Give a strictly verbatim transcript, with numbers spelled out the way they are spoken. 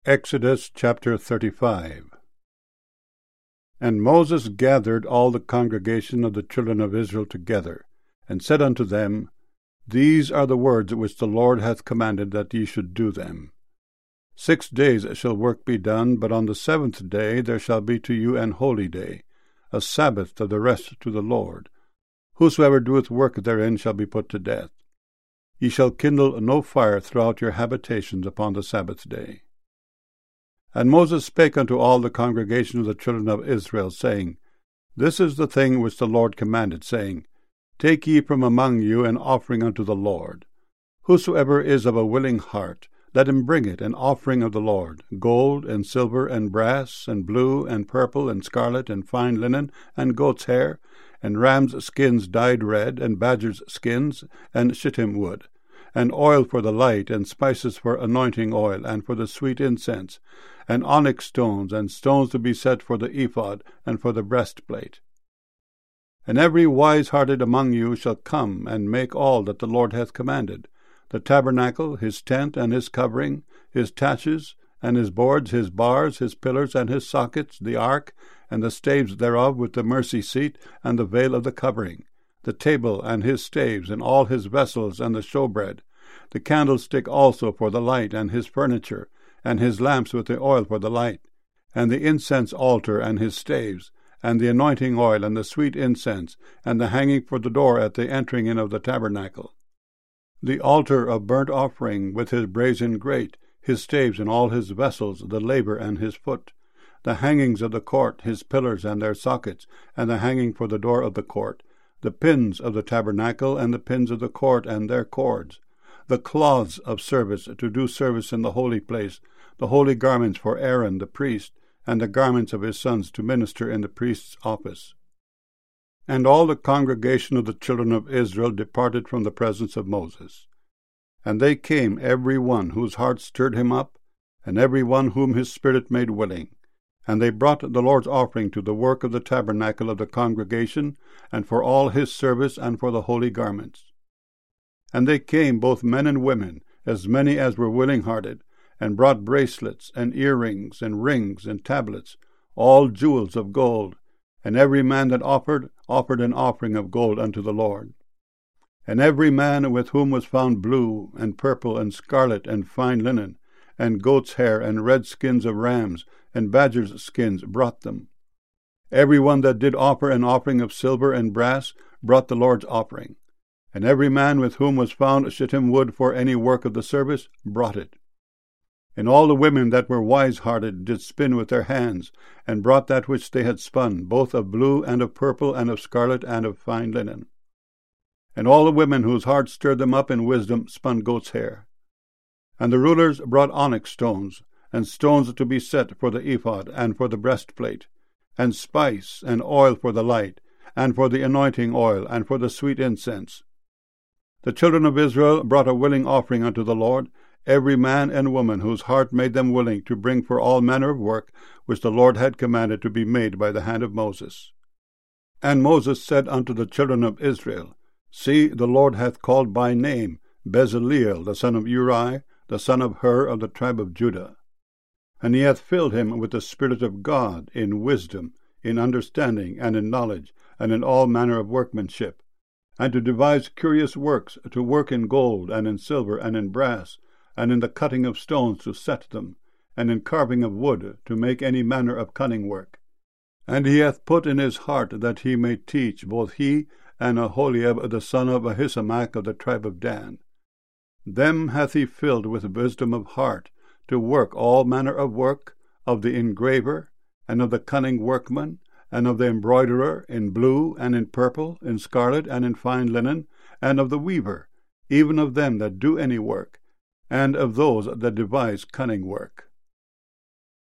Exodus chapter thirty-five. And Moses gathered all the congregation of the children of Israel together, and said unto them, These are the words which the Lord hath commanded that ye should do them. Six days shall work be done, but on the seventh day there shall be to you an holy day, a Sabbath of the rest to the Lord. Whosoever doeth work therein shall be put to death. Ye shall kindle no fire throughout your habitations upon the Sabbath day. And Moses spake unto all the congregation of the children of Israel, saying, This is the thing which the Lord commanded, saying, Take ye from among you an offering unto the Lord. Whosoever is of a willing heart, let him bring it an offering of the Lord, gold, and silver, and brass, and blue, and purple, and scarlet, and fine linen, and goat's hair, and rams' skins dyed red, and badgers' skins, and shittim wood, and oil for the light, and spices for anointing oil, and for the sweet incense, and onyx stones, and stones to be set for the ephod, and for the breastplate. And every wise-hearted among you shall come, and make all that the Lord hath commanded, the tabernacle, his tent, and his covering, his taches, and his boards, his bars, his pillars, and his sockets, the ark, and the staves thereof, with the mercy seat, and the veil of the covering, the table, and his staves, and all his vessels, and the showbread, the candlestick also for the light, and his furniture, and his lamps with the oil for the light, and the incense altar, and his staves, and the anointing oil, and the sweet incense, and the hanging for the door at the entering in of the tabernacle, the altar of burnt offering with his brazen grate, his staves and all his vessels, the laver and his foot, the hangings of the court, his pillars and their sockets, and the hanging for the door of the court, the pins of the tabernacle, and the pins of the court and their cords, the cloths of service to do service in the holy place, the holy garments for Aaron the priest, and the garments of his sons to minister in the priest's office. And all the congregation of the children of Israel departed from the presence of Moses. And they came, every one whose heart stirred him up, and every one whom his spirit made willing. And they brought the Lord's offering to the work of the tabernacle of the congregation, and for all his service, and for the holy garments. And they came, both men and women, as many as were willing-hearted, and brought bracelets, and earrings, and rings, and tablets, all jewels of gold. And every man that offered, offered an offering of gold unto the Lord. And every man with whom was found blue, and purple, and scarlet, and fine linen, and goat's hair, and red skins of rams, and badgers' skins, brought them. Every one that did offer an offering of silver and brass brought the Lord's offering. And every man with whom was found shittim wood for any work of the service brought it. And all the women that were wise-hearted did spin with their hands, and brought that which they had spun, both of blue, and of purple, and of scarlet, and of fine linen. And all the women whose hearts stirred them up in wisdom spun goat's hair. And the rulers brought onyx stones, and stones to be set for the ephod, and for the breastplate, and spice, and oil for the light, and for the anointing oil, and for the sweet incense. The children of Israel brought a willing offering unto the Lord, every man and woman whose heart made them willing to bring for all manner of work which the Lord had commanded to be made by the hand of Moses. And Moses said unto the children of Israel, See, the Lord hath called by name Bezaleel the son of Uri, the son of Hur of the tribe of Judah. And he hath filled him with the Spirit of God, in wisdom, in understanding, and in knowledge, and in all manner of workmanship, and to devise curious works, to work in gold, and in silver, and in brass, and in the cutting of stones to set them, and in carving of wood, to make any manner of cunning work. And he hath put in his heart that he may teach, both he and Aholiab the son of Ahisamach of the tribe of Dan. Them hath he filled with wisdom of heart, to work all manner of work, of the engraver, and of the cunning workman, and of the embroiderer, in blue, and in purple, in scarlet, and in fine linen, and of the weaver, even of them that do any work, and of those that devise cunning work.